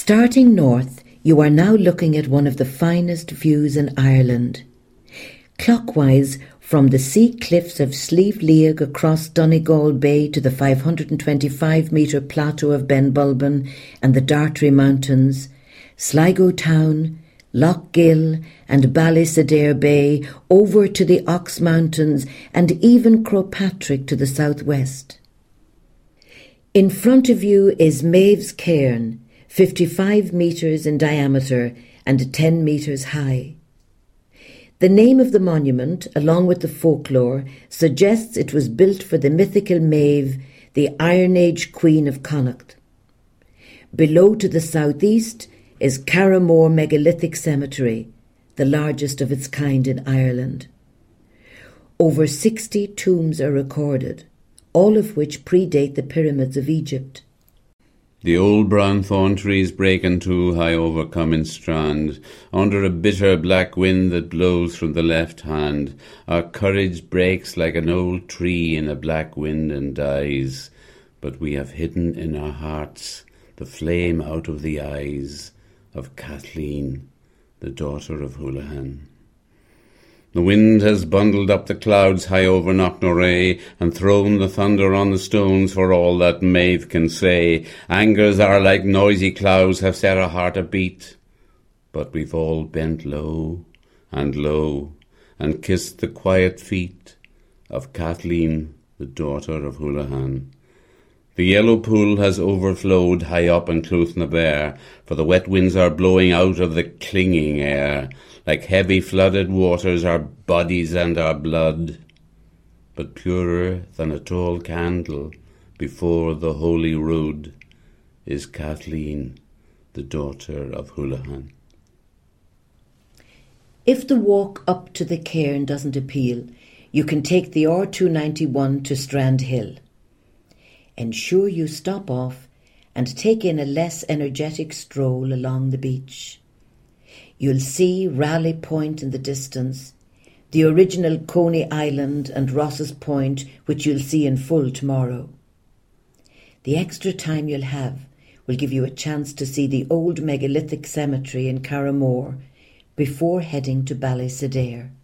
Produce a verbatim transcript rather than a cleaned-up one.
Starting north, you are now looking at one of the finest views in Ireland. Clockwise, from the sea cliffs of Slieve League across Donegal Bay to the five hundred twenty-five metre plateau of Benbulben and the Dartry Mountains, Sligo Town, Lough Gill and Ballysadare Bay, over to the Ox Mountains and even Crowpatrick to the southwest. In front of you is Maeve's Cairn, fifty-five metres in diameter and ten metres high. The name of the monument, along with the folklore, suggests it was built for the mythical Maeve, the Iron Age Queen of Connacht. Below to the southeast is Carramore Megalithic Cemetery, the largest of its kind in Ireland. Over sixty tombs are recorded, all of which predate the pyramids of Egypt. The old brown thorn trees breaking too high over Common Strand, under a bitter black wind that blows from the left hand, our courage breaks like an old tree in a black wind and dies, but we have hidden in our hearts the flame out of the eyes of Kathleen, the daughter of Houlihan. The wind has bundled up the clouds high over Knocknarea and thrown the thunder on the stones for all that Maeve can say. Angers are like noisy clouds have set our heart a beat. But we've all bent low and low and kissed the quiet feet of Kathleen, the daughter of Houlihan. The yellow pool has overflowed high up in Clooth-na-Bare, for the wet winds are blowing out of the clinging air. Like heavy flooded waters our bodies and our blood, but purer than a tall candle before the holy rood is Kathleen, the daughter of Houlihan. If the walk up to the cairn doesn't appeal, you can take the R two ninety-one to Strand Hill. Ensure you stop off and take in a less energetic stroll along the beach. You'll see Raleigh Point in the distance, the original Coney Island and Ross's Point, which you'll see in full tomorrow. The extra time you'll have will give you a chance to see the old megalithic cemetery in Carramore before heading to Ballysadare.